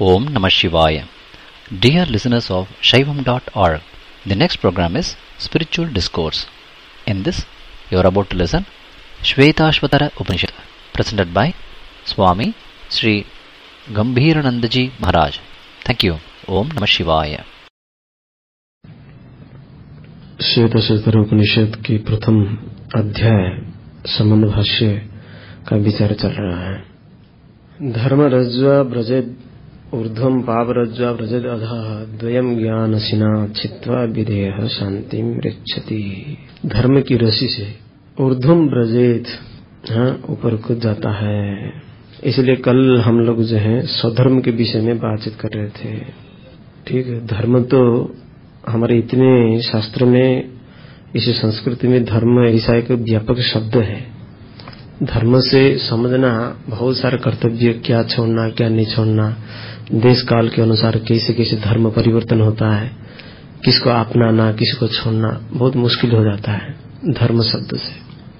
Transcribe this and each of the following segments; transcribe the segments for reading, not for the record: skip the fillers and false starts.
Om Namah Shivaya. Dear listeners of Shaivam.org, the next program is Spiritual Discourse. In this, you are about to listen Shvetashvatara Upanishad, presented by Swami Sri Gambhiranandaji Maharaj. Thank you. Om Namah Shivaya. श्वेतशतर उपनिषद की प्रथम अध्याय संबंध भाष्य का विचार चल रहा है। धर्म रज्ज्वा व्रजेद ऊर्ध्वम पाप रज्ज्वा व्रजेद अधः द्वयम ज्ञानसिना छित्त्वा विधेयः शांतिं रिच्छति। धर्म की रस्सी से ऊर्ध्वम व्रजेद ऊपर कूद जाता है। इसलिए कल हम लोग जो है स्वधर्म के विषय में बातचीत कर रहे थे। ठीक है, धर्म तो हमारे इतने शास्त्र में, इस संस्कृति में धर्म ऐसा एक व्यापक शब्द है। धर्म से समझना बहुत सारे कर्तव्य, क्या छोड़ना क्या नहीं छोड़ना, देश काल के अनुसार कैसे कैसे धर्म परिवर्तन होता है, किसको अपनाना किसको छोड़ना बहुत मुश्किल हो जाता है धर्म शब्द से।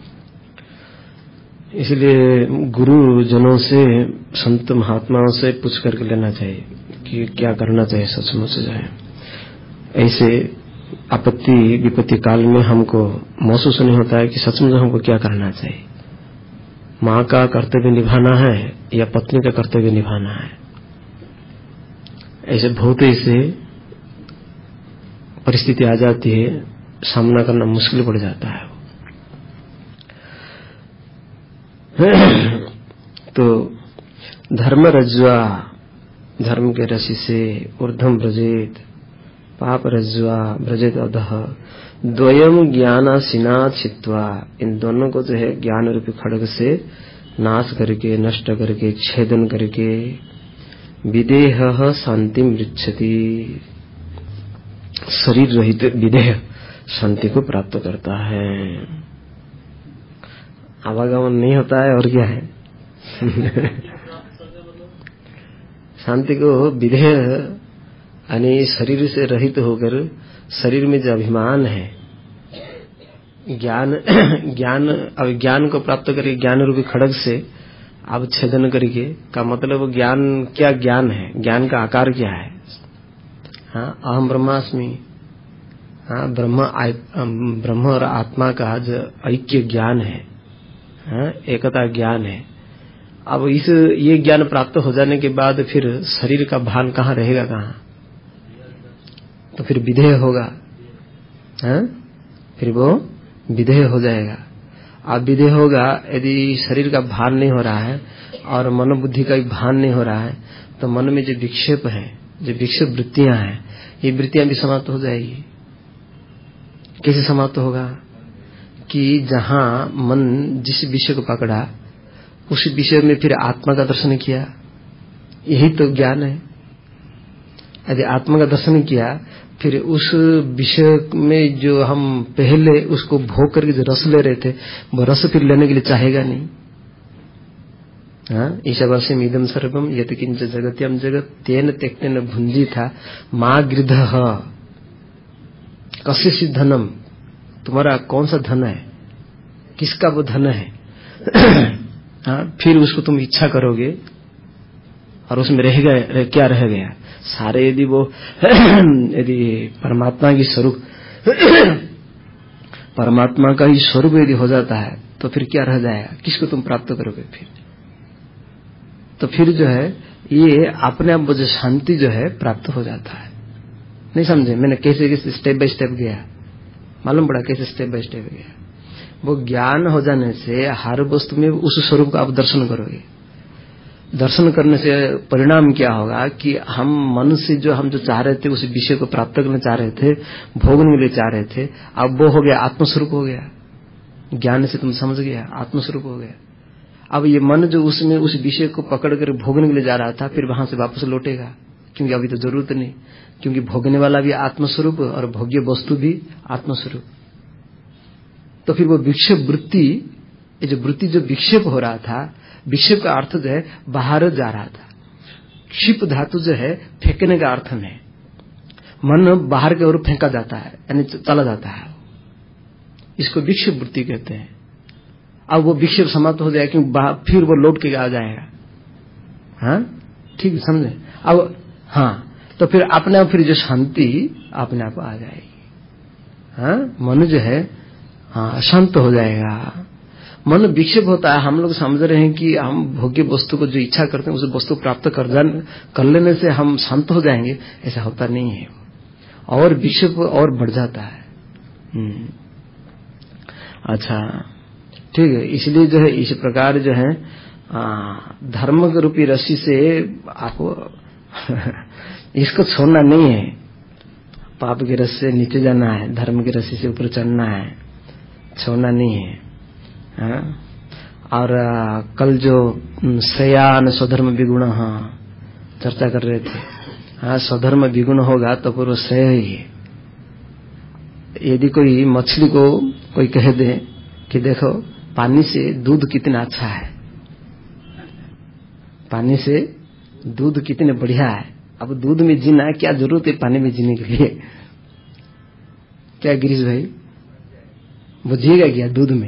इसलिए गुरुजनों से, संत महात्माओं से पूछ करके लेना चाहिए कि क्या करना चाहिए सचमुच जो है। ऐसे आपत्ति विपत्ति काल में हमको महसूस नहीं होता है कि सचमुच हमको क्या करना चाहिए। माँ का कर्तव्य निभाना है या पत्नी का कर्तव्य निभाना है। ऐसे बहुत ऐसे परिस्थिति आ जाती है, सामना करना मुश्किल पड़ जाता है। तो धर्म रज्ज्वा, धर्म के रस्सी से ऊर्ध्वम व्रजेत पाप रज्ज्वा व्रजेत अधः द्वयम ज्ञानासिना छित्त्वा, इन दोनों को जो है ज्ञान रूपी खड्ग से नाश करके, नष्ट करके, छेदन करके विदेहः शांतिं रिच्छति, शरीर रहित विदेह शांति को प्राप्त करता है। आवागमन नहीं होता है और क्या है शांति को विदेह यानी शरीर से रहित होकर, शरीर में जो अभिमान है, अब ज्ञान को प्राप्त करके ज्ञान रूपी खड्ग से अब छेदन करके का मतलब ज्ञान, क्या ज्ञान है, ज्ञान का आकार क्या है। अहम ब्रह्मास्मि, ब्रह्म और आत्मा का जो ऐक्य ज्ञान है, एकता ज्ञान है। अब ये ज्ञान प्राप्त हो जाने के बाद फिर शरीर का भान कहाँ रहेगा, कहाँ? तो फिर विधेय होगा, फिर वो विधेय हो जाएगा। अब विधेय होगा यदि शरीर का भान नहीं हो रहा है और मनोबुद्धि का भी भान नहीं हो रहा है, तो मन में जो विक्षेप है, जो विक्षेप वृत्तियां हैं, ये वृत्तियां भी समाप्त हो जाएगी। कैसे समाप्त होगा कि जहां मन जिस विषय को पकड़ा, उस विषय में फिर आत्मा का दर्शन किया, यही तो ज्ञान है। यदि आत्मा का दर्शन किया, फिर उस विषय में जो हम पहले उसको भोग करके जो रस ले रहे थे, वो रस फिर लेने के लिए चाहेगा नहीं। ईशावास्यम इदम सर्वम यत किंच जगत्यम जगत तेन त्यक्तेन भुंजी था माँ गृधः कस्य धनम, तुम्हारा कौन सा धन है, किसका वो धन है। फिर उसको तुम इच्छा करोगे और उसमें क्या रह गया सारे। यदि वो यदि परमात्मा की स्वरूप, परमात्मा का ही स्वरूप यदि हो जाता है, तो फिर क्या रह जाएगा, किसको तुम प्राप्त करोगे फिर? तो फिर जो है ये अपने आप जो शांति जो है प्राप्त हो जाता है। नहीं समझे मैंने कैसे कैसे स्टेप बाय स्टेप गया, मालूम पड़ा कैसे स्टेप बाय स्टेप गया। वो ज्ञान हो जाने से हर वस्तु में उस स्वरूप का आप दर्शन करोगे। दर्शन करने से परिणाम क्या होगा कि हम मन से हम जो चाह रहे थे, उस विषय को प्राप्त करना चाह रहे थे, भोगने के लिए चाह रहे थे, अब वो हो गया, आत्मस्वरूप हो गया। ज्ञान से तुम समझ गया, आत्मस्वरूप हो गया। अब ये मन जो उसमें उस विषय को पकड़ कर भोगने के लिए जा रहा था, फिर वहां से वापस लौटेगा, क्योंकि अभी तो जरूरत नहीं, क्योंकि भोगने वाला भी आत्मस्वरूप और भोग्य वस्तु भी आत्मस्वरूप। तो फिर वो विक्षेप वृत्ति, ये जो वृत्ति जो विक्षेप हो रहा था, विक्षेप का अर्थ जो है बाहर जा रहा था। क्षिप धातु जो है फेंकने का अर्थ में, मन बाहर की ओर फेंका जाता है, यानी चला जाता है, इसको विक्षेप वृत्ति कहते हैं। अब वो विक्षेप समाप्त हो जाएगा, क्योंकि फिर वो लौट के आ जाएगा। ठीक समझे? अब हाँ, तो फिर अपने आप फिर जो शांति अपने आप आ जाएगी। हाँ, मन जो है हाँ शांत हो जाएगा। मन विक्षेप होता है, हम लोग समझ रहे हैं कि हम भोग्य वस्तु को जो इच्छा करते हैं उस वस्तु प्राप्त कर लेने से हम शांत हो जाएंगे, ऐसा होता नहीं है। और विक्षेप और बढ़ जाता है। अच्छा ठीक है, इसलिए जो है इस प्रकार जो है धर्म के रूपी रस्सी से आपको इसको छोड़ना नहीं है। पाप की रस्सी से नीचे जाना है, धर्म की रस्सी से ऊपर चढ़ना है, छोड़ना नहीं है। हाँ? और कल जो श्रेयान स्वधर्म विगुण चर्चा कर रहे थे। हाँ, स्वधर्म विगुण होगा तो पूर्व श्रेय ही है। यदि कोई मछली को कोई कह दे कि देखो पानी से दूध कितना अच्छा है, पानी से दूध कितने बढ़िया है, अब दूध में जीना क्या जरूरत है पानी में जीने के लिए? क्या गिरीश भाई, बुझिएगा क्या दूध में?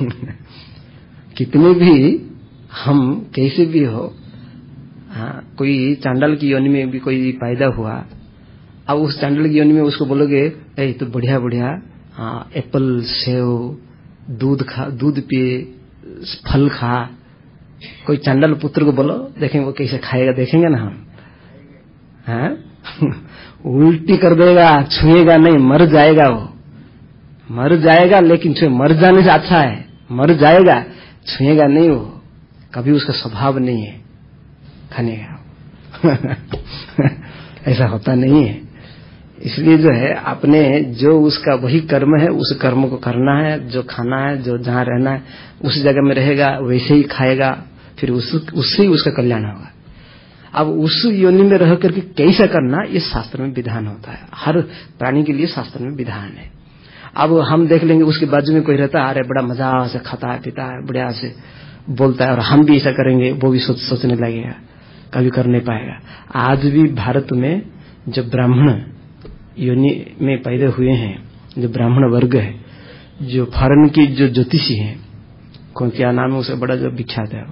कितने भी हम कैसे भी हो, हाँ, कोई चांडाल की योनि में भी कोई पैदा हुआ, अब उस चांडाल की योनि में उसको बोलोगे ए तो बढ़िया बढ़िया हाँ एप्पल सेव दूध खा, दूध पिए, फल खा, कोई चांडाल पुत्र को बोलो, देखेंगे वो कैसे खाएगा, देखेंगे ना हम। हाँ? उल्टी कर देगा, छुएगा नहीं, मर जाएगा वो, मर जाएगा। लेकिन मर जाने से अच्छा है, मर जाएगा, छुएगा नहीं, वो कभी उसका स्वभाव नहीं है खाने का। ऐसा होता नहीं है। इसलिए जो है अपने जो उसका वही कर्म है, उस कर्म को करना है, जो खाना है, जो जहाँ रहना है उस जगह में रहेगा, वैसे ही खाएगा, फिर उससे ही उसका कल्याण होगा। अब उस योनि में रह करके कैसा करना, ये शास्त्र में विधान होता है। हर प्राणी के लिए शास्त्र में विधान है। अब हम देख लेंगे उसके बाजू में कोई रहता है, अरे बड़ा मजा से खाता है पीता है, बढ़िया से बोलता है, और हम भी ऐसा करेंगे, वो भी सोचने लगेगा, कभी कर नहीं पाएगा। आज भी भारत में जो ब्राह्मण योनि में पैदा हुए हैं, जो ब्राह्मण वर्ग है, जो फॉरेन की जो ज्योतिषी हैं, कौन क्या नाम है, उसे बड़ा जो विख्यात है,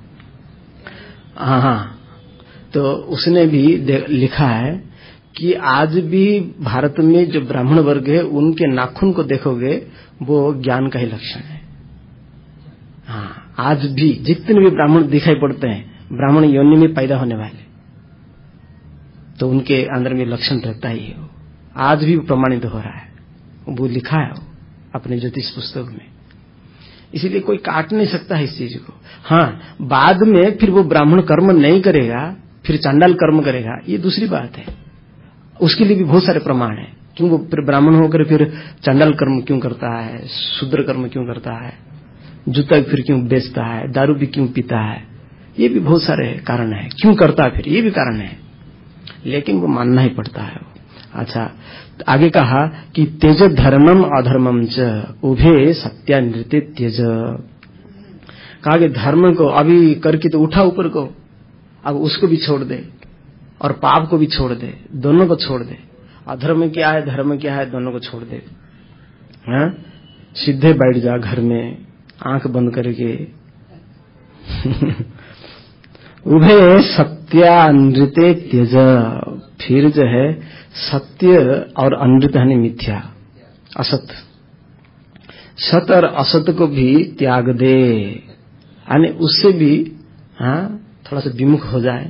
हाँ, तो उसने भी लिखा है कि आज भी भारत में जो ब्राह्मण वर्ग है उनके नाखून को देखोगे वो ज्ञान का ही लक्षण है। हाँ, आज भी जितने भी ब्राह्मण दिखाई पड़ते हैं, ब्राह्मण योनि में पैदा होने वाले, तो उनके अंदर में लक्षण रहता ही है। आज भी प्रमाणित हो रहा है, वो लिखा है अपने ज्योतिष पुस्तक में। इसीलिए कोई काट नहीं सकता है इस चीज को। हाँ, बाद में फिर वो ब्राह्मण कर्म नहीं करेगा, फिर चांडाल कर्म करेगा, ये दूसरी बात है। उसके लिए भी बहुत सारे प्रमाण है। क्यों वो फिर ब्राह्मण होकर फिर चांडाल कर्म क्यों करता है, शूद्र कर्म क्यों करता है, जूता फिर क्यों बेचता है, दारू भी क्यों पीता है, ये भी बहुत सारे कारण है। क्यों करता है फिर, ये भी कारण है, लेकिन वो मानना ही पड़ता है। अच्छा, आगे कहा कि तेज धर्मम अधर्मम च उभे सत्यानृत्य त्यज। कहा कि धर्म को अभी करके तो उठा ऊपर को, अब उसको भी छोड़ दे और पाप को भी छोड़ दे, दोनों को छोड़ दे। अधर्म क्या है, धर्म क्या है, दोनों को छोड़ दे। हाँ? सीधे बैठ जा घर में आंख बंद करके। उभे सत्यानृत्य त्यज। फिर जो है सत्य और अनृत यानी मिथ्या, असत, सत और असत को भी त्याग दे, यानी उससे भी थोड़ा सा विमुख हो जाए।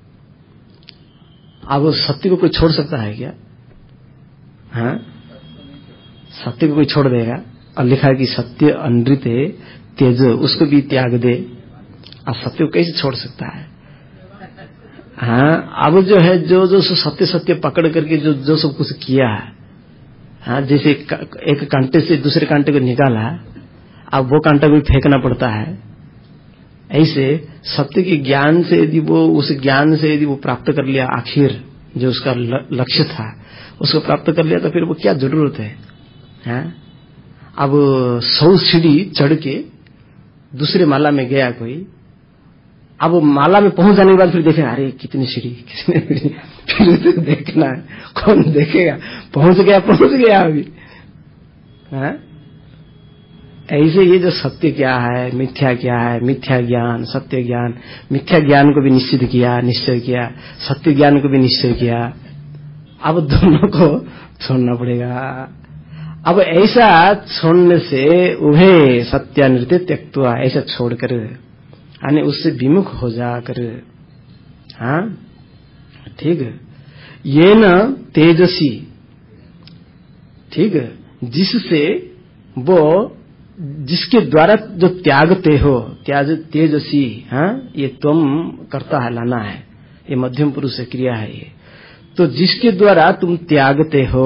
अब सत्य को कोई छोड़ सकता है क्या? हाँ, सत्य को कोई छोड़ देगा? और लिखा है कि सत्य अनृत त्यज, उसको भी त्याग दे। अब सत्य को कैसे छोड़ सकता है? हाँ, अब जो है जो जो सत्य सत्य पकड़ करके जो जो सब कुछ किया है, हाँ, जैसे एक कांटे से दूसरे कांटे को निकाला, अब वो कांटा को फेंकना पड़ता है। ऐसे सत्य के ज्ञान से यदि वो उस ज्ञान से यदि वो प्राप्त कर लिया, आखिर जो उसका लक्ष्य था उसको प्राप्त कर लिया, तो फिर वो क्या जरूरत है? हाँ? अब 100 सीढ़ी चढ़ के दूसरे माला में गया कोई, अब माला में पहुंच जाने के बाद फिर देखे अरे कितनी सीढ़ी, फिर तो देखना है, कौन देखेगा? पहुंच गया अभी। हाँ? ऐसे ये जो सत्य क्या है, मिथ्या क्या है, मिथ्या ज्ञान, सत्य ज्ञान, मिथ्या ज्ञान को भी निश्चित किया, निश्चय किया, सत्य ज्ञान को भी निश्चय किया। अब दोनों को छोड़ना पड़ेगा। अब ऐसा छोड़ने से उभे सत्यानृत्य त्यक्त्वा, ऐसा छोड़कर यानी उससे विमुख हो जाकर, हाँ ठीक है, ये न तेजसी, ठीक है, जिससे वो, जिसके द्वारा जो त्यागते हो, तेजसी, हाँ ये तुम कर्ता है, लाना है, ये मध्यम पुरुष से क्रिया है ये। तो जिसके द्वारा तुम त्यागते हो,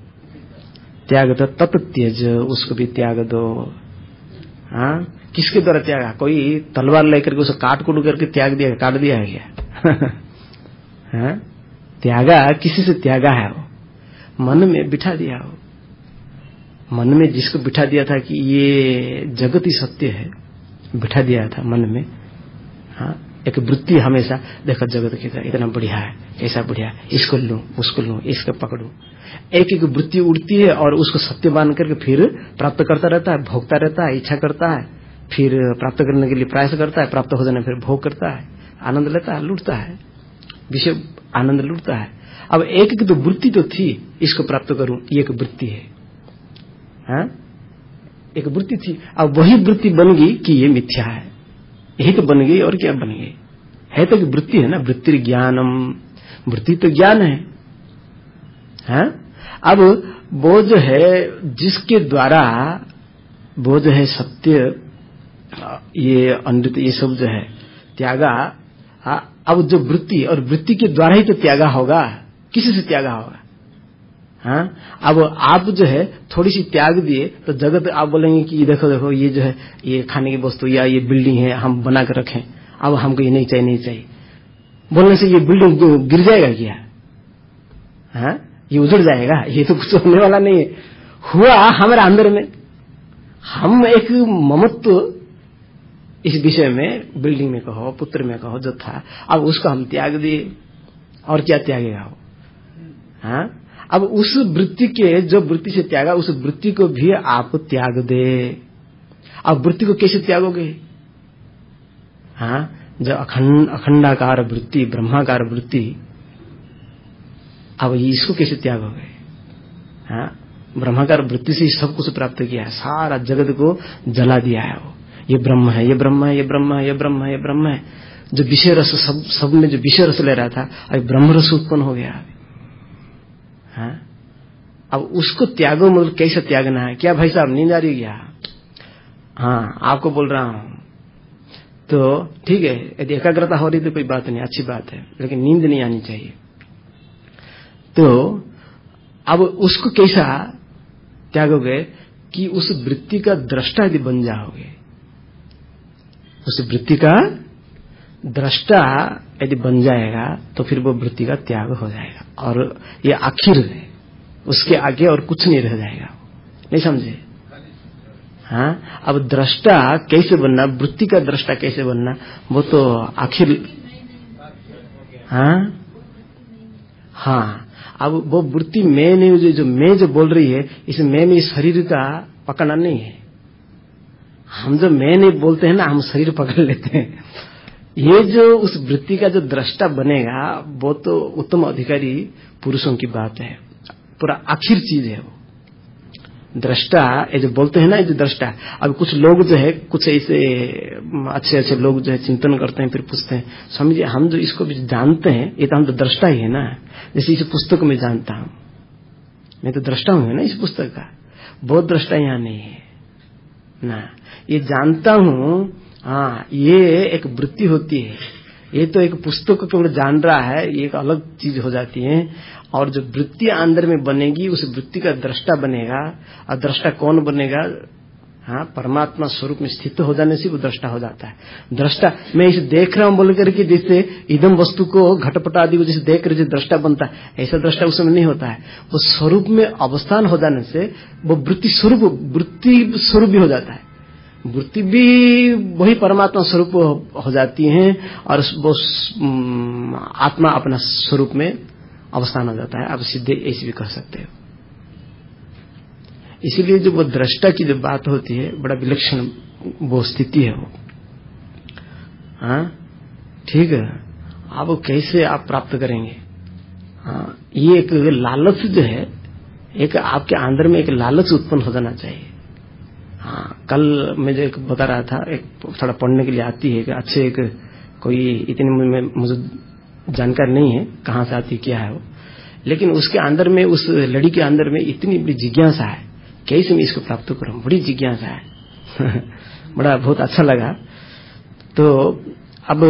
त्याग दो तत् त्यज, उसको भी त्याग दो। हाँ किसके द्वारा त्यागा? कोई तलवार लेकर के उसे काट कूट करके त्याग दिया, काट दिया है क्या? हाँ त्यागा, किसी से त्यागा है? वो मन में बिठा दिया हो, मन में जिसको बिठा दिया था कि ये जगत ही सत्य है, बिठा दिया था मन में। हाँ एक वृत्ति हमेशा, देखो जगत कितना इतना बढ़िया है, कैसा बढ़िया, इसको लूं, उसको लूं, इसको पकड़ूं, एक एक वृत्ति उड़ती है और उसको सत्य मान करके फिर प्राप्त करता रहता है, भोगता रहता है, इच्छा करता है, फिर प्राप्त करने के लिए प्रयास करता है, प्राप्त हो जाने फिर भोग करता है, आनंद लेता है, लूटता है, विषय आनंद लूटता है। अब एक एक तो वृत्ति तो थी, इसको प्राप्त करूं, ये एक वृत्ति है, हाँ एक वृत्ति थी। अब वही वृत्ति बन गई कि ये मिथ्या है, यही तो बन गई, और क्या बन गई? है तो वृत्ति है ना, वृत्ति ज्ञानम, वृत्ति तो ज्ञान है, हाँ? अब वो जो है जिसके द्वारा वो जो है सत्य, ये अनृत, ये सब जो है त्यागा, अब जो वृत्ति, और वृत्ति के द्वारा ही तो त्यागा होगा, किसी से त्यागा होगा? हाँ अब आप जो है थोड़ी सी त्याग दिए तो जगत आप बोलेंगे कि देखो देखो ये जो है ये खाने की वस्तु या ये बिल्डिंग है हम बना कर रखें, अब हमको ये नहीं चाहिए, नहीं चाहिए बोलने से ये बिल्डिंग गिर जाएगा क्या? हाँ ये उजड़ जाएगा? ये तो कुछ होने वाला नहीं है। हुआ हमारे अंदर में, हम एक ममत्व इस विषय में, बिल्डिंग में कहो, पुत्र में कहो, जो था, अब उसको हम त्याग दिए, और क्या त्यागेगा वो? हाँ अब उस वृत्ति के, जो वृत्ति से त्यागा, उस वृत्ति को भी आप त्याग दे। अब वृत्ति को कैसे त्यागोगे? हाँ जो अखंडाकार वृत्ति, ब्रह्माकार वृत्ति, अब इसको कैसे त्यागोगे? हाँ ब्रह्माकार वृत्ति से सब कुछ प्राप्त किया है, सारा जगत को जला दिया है वो, ये ब्रह्म है, ये ब्रह्म है, ये ब्रह्म है, ये ब्रह्म है, ये ब्रह्म है। जो विषय रस, सब में जो विषय रस ले रहा था, अभी ब्रह्म रस उत्पन्न हो गया। हाँ अब उसको त्यागो, मतलब कैसे त्यागना है? क्या भाई साहब नींद आ रही है क्या? हाँ आपको बोल रहा हूं तो ठीक है, यदि एकाग्रता हो रही तो कोई बात नहीं, अच्छी बात है, लेकिन नींद नहीं आनी चाहिए। तो अब उसको कैसा त्यागोगे कि उस वृत्ति का दृष्टा यदि बन जाओगे, उस वृत्ति का दृष्टा यदि बन जाएगा तो फिर वो वृत्ति का त्याग हो जाएगा, और ये आखिर है, उसके आगे और कुछ नहीं रह जाएगा। नहीं समझे? हाँ अब दृष्टा कैसे बनना, वृत्ति का दृष्टा कैसे बनना, वो तो आखिर, हाँ हाँ अब वो वृत्ति मैं नहीं, जो मैं जो बोल रही है, इस मैं में शरीर का पकड़ना नहीं है। हम जो मैं नहीं बोलते हैं ना, हम शरीर पकड़ लेते हैं। ये जो उस वृत्ति का जो दृष्टा बनेगा, वो तो उत्तम अधिकारी पुरुषों की बात है, पूरा आखिर चीज है वो दृष्टा। ये जो बोलते हैं ना, ये जो दृष्टा, अब कुछ लोग जो है, कुछ ऐसे अच्छे अच्छे लोग जो है चिंतन करते हैं, फिर पूछते हैं स्वामी जी हम जो इसको भी जानते हैं, ये तो हम तो दृष्टा ही है ना। जैसे इस पुस्तक में जानता हूं, मैं तो दृष्टा हूं ना इस पुस्तक का, बहुत दृष्टा यहाँ नहीं है ना। ये जानता हूं, हाँ ये एक वृत्ति होती है, ये तो एक पुस्तक को केवल जान रहा है, ये एक अलग चीज हो जाती है। और जो वृत्ति अंदर में बनेगी, उस वृत्ति का दृष्टा बनेगा। और दृष्टा कौन बनेगा? हाँ परमात्मा स्वरूप में स्थित हो जाने से वो दृष्टा हो जाता है। दृष्टा मैं इसे देख रहा हूं बोल करके, जैसे इदम वस्तु को, घटपट आदि को जैसे देख कर जो दृष्टा बनता है, ऐसा दृष्टा उस समय नहीं होता है। वो स्वरूप में अवस्थान हो जाने से वो वृत्ति स्वरूप भी हो जाता है। वृत्ति भी वही परमात्मा स्वरूप हो जाती है, और वो आत्मा अपना स्वरूप में अवस्थान हो जाता है। आप सीधे ऐसे भी कह सकते हो। इसीलिए जो वो दृष्टा की जो बात होती है, बड़ा विलक्षण वो स्थिति है वो। हाँ, ठीक है। आप वो कैसे आप प्राप्त करेंगे? हाँ, ये एक लालच जो है, एक आपके अंदर में एक लालच उत्पन्न हो जाना चाहिए। हाँ, कल मैं जो एक बता रहा था, एक थोड़ा पढ़ने के लिए आती है कि अच्छे एक कोई इतनी मुझे जानकारी नहीं है कहाँ से आती क्या है वो, लेकिन उसके अंदर में, उस लड़ी के अंदर में इतनी बड़ी जिज्ञासा है, कैसे मैं इसको प्राप्त करूं, बड़ी जिज्ञासा है। बड़ा बहुत अच्छा लगा। तो अब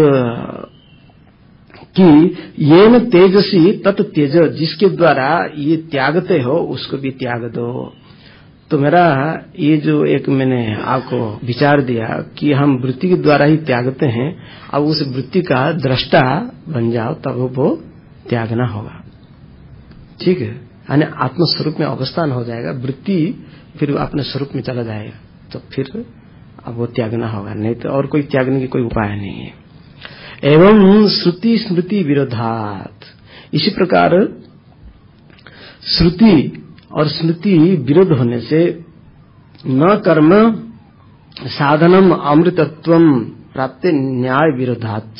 कि ये न तेजसी तत् तेज, जिसके द्वारा ये त्यागते हो उसको भी त्याग दो। तो मेरा ये जो एक मैंने आपको विचार दिया कि हम वृत्ति के द्वारा ही त्यागते हैं, अब उस वृत्ति का दृष्टा बन जाओ, तब वो त्यागना होगा। ठीक है, यानी आत्मस्वरूप में अवस्थान हो जाएगा, वृत्ति फिर अपने स्वरूप में चला जाएगा, तो फिर अब वो त्यागना होगा, नहीं तो और कोई त्यागने की कोई उपाय नहीं है। एवं श्रुति स्मृति विरोधात, इसी प्रकार श्रुति और स्मृति विरोध होने से न कर्म साधनम अमृतत्वम प्राप्त न्याय विरोधात।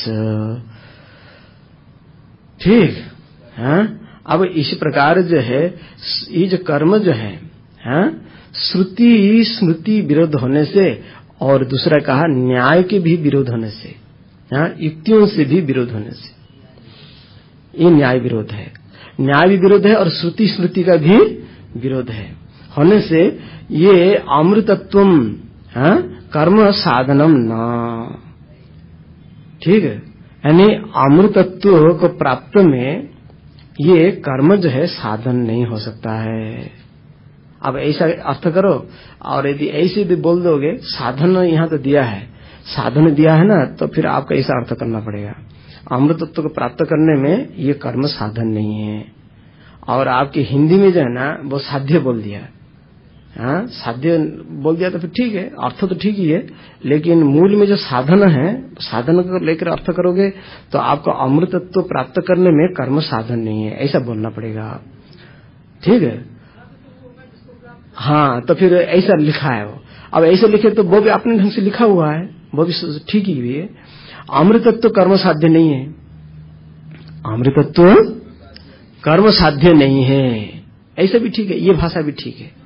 ठीक है। अब इस प्रकार जो है, ये जो कर्म जो है, श्रुति स्मृति विरोध होने से, और दूसरा कहा न्याय के भी विरोध होने से, युक्तियों से भी विरोध होने से, ये न्याय विरोध है। न्याय भी विरोध है और श्रुति स्मृति का भी विरोध है, होने से ये अमृतत्वम कर्म साधनम न। ठीक है, यानी अमृतत्व को प्राप्त में ये कर्म जो है साधन नहीं हो सकता है। अब ऐसा अर्थ करो, और यदि ऐसे भी बोल दोगे साधन यहाँ तो दिया है, साधन दिया है ना, तो फिर आपको ऐसा अर्थ करना पड़ेगा, अमृतत्व को प्राप्त करने में ये कर्म साधन नहीं है। और आपकी हिंदी में जो है ना वो साध्य बोल दिया, साध्य बोल दिया तो फिर ठीक है, अर्थ तो ठीक ही है, लेकिन मूल में जो साधन है, साधन को लेकर अर्थ करोगे तो आपको अमृतत्व प्राप्त करने में कर्म साधन नहीं है, ऐसा बोलना पड़ेगा। ठीक है, हाँ, तो फिर ऐसा लिखा है वो। अब ऐसे लिखे तो वो भी अपने ढंग से लिखा हुआ है, वो भी ठीक ही भी है। अमृतत्व कर्म साध्य नहीं है, अमृतत्व कर्म साध्य नहीं है, ऐसा भी ठीक है, ये भाषा भी ठीक है।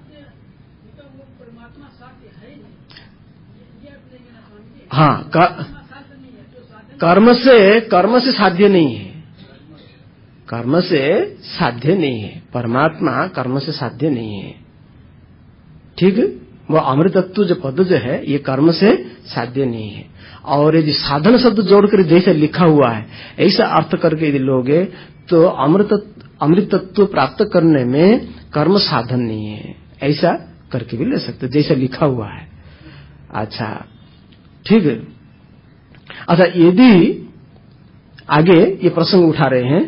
हाँ, कर्म से साध्य नहीं है, कर्म से साध्य नहीं है, परमात्मा कर्म से साध्य नहीं है। ठीक, वो अमृतत्व जो पद जो है ये कर्म से साध्य नहीं है। और यदि साधन शब्द जोड़कर जैसे लिखा हुआ है, ऐसा अर्थ करके यदि लोगे तो अमृतत्व प्राप्त करने में कर्म साधन नहीं है, ऐसा करके भी ले सकते जैसा लिखा हुआ है। अच्छा, ठीक है। अच्छा, यदि आगे ये प्रसंग उठा रहे हैं,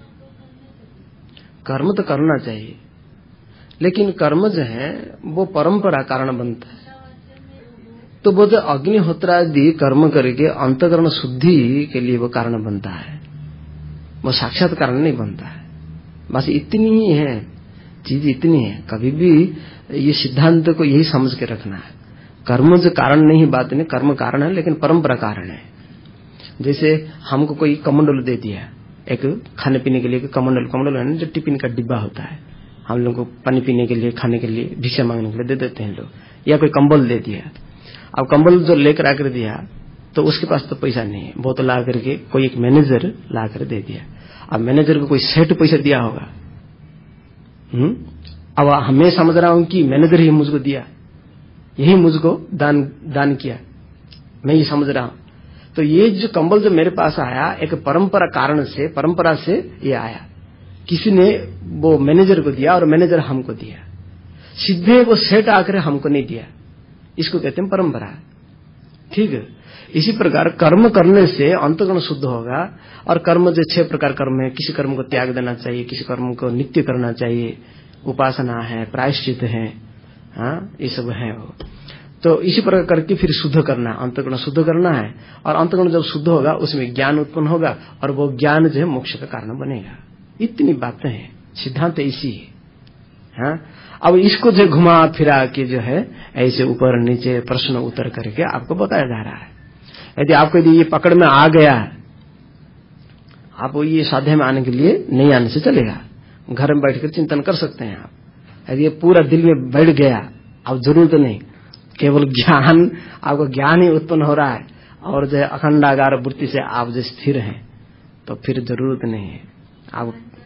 कर्म तो करना चाहिए, लेकिन कर्म जो है वो परंपरा कारण बनता है। तो वो जो अग्निहोत्रादि कर्म करके अंतकरण शुद्धि के लिए वो कारण बनता है, वो साक्षात कारण नहीं बनता है। बस इतनी ही है चीज, इतनी है। कभी भी ये सिद्धांत को यही समझ के रखना है, कर्म जो कारण नहीं, बात नहीं, कर्म कारण है लेकिन परंपरा कारण है। जैसे हमको कोई कमंडल दे दिया, एक खाने पीने के लिए कमंडल है ना, जो टिफिन का डिब्बा होता है, हम लोग को पानी पीने के लिए, खाने के लिए, भिक्षा मांगने के लिए दे देते हैं लोग। या कोई कंबल दे दिया, अब कंबल जो लेकर आकर दिया तो उसके पास तो पैसा नहीं है, वो तो ला करके कोई एक मैनेजर ला कर दे दिया। अब मैनेजर को कोई सेठ पैसा दिया होगा, अब मैं समझ रहा हूं कि मैनेजर ही मुझको दिया, यही मुझको दान किया, मैं ये समझ रहा हूं। तो ये जो कंबल जो मेरे पास आया एक परंपरा कारण से, परंपरा से ये आया, किसी ने वो मैनेजर को दिया और मैनेजर हमको दिया, सीधे वो सेठ आकर हमको नहीं दिया, इसको कहते हैं परंपरा। ठीक है, इसी प्रकार कर्म करने से अंतःकरण शुद्ध होगा। और कर्म जो 6 प्रकार कर्म है, किसी कर्म को त्याग देना चाहिए, किसी कर्म को नित्य करना चाहिए, उपासना है, प्रायश्चित है, ये सब है वो। तो इसी प्रकार करके फिर शुद्ध करना, अंतःकरण शुद्ध करना है। और अंतःकरण जब शुद्ध होगा उसमें ज्ञान उत्पन्न होगा और वो ज्ञान जो है मोक्ष का कारण बनेगा। इतनी बातें हैं, सिद्धांत इसी है। हाँ, अब इसको जो घुमा फिरा के जो है ऐसे ऊपर नीचे प्रश्न उत्तर करके आपको बताया जा रहा है। यदि आपको ये पकड़ में आ गया, आप ये साध्य में आने के लिए नहीं आने से चलेगा, घर में बैठकर चिंतन कर सकते हैं आप। यदि ये पूरा दिल में बैठ गया, अब जरूरत नहीं, केवल ज्ञान, आपको ज्ञान ही उत्पन्न हो रहा है और जो अखंडागार वृत्ति से आप जो स्थिर हैं, तो फिर जरूरत नहीं है। आप